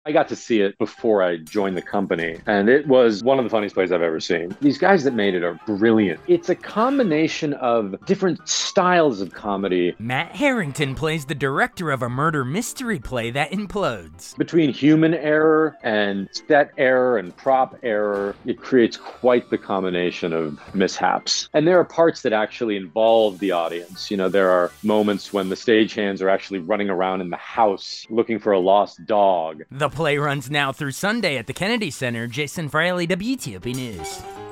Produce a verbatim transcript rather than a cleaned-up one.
I got to see it before I joined the company, and it was one of the funniest plays I've ever seen. These guys that made it are brilliant. It's a combination of different styles of comedy. Matt Harrington plays the director of a murder mystery play that implodes. Between human error and set error and prop error, it creates quite the combination of mishaps. And there are parts that actually involve the audience. You know, there are moments when the stagehands are actually running around in the house looking for a lost dog. The play runs now through Sunday at the Kennedy Center. Jason Fraley, W T O P News.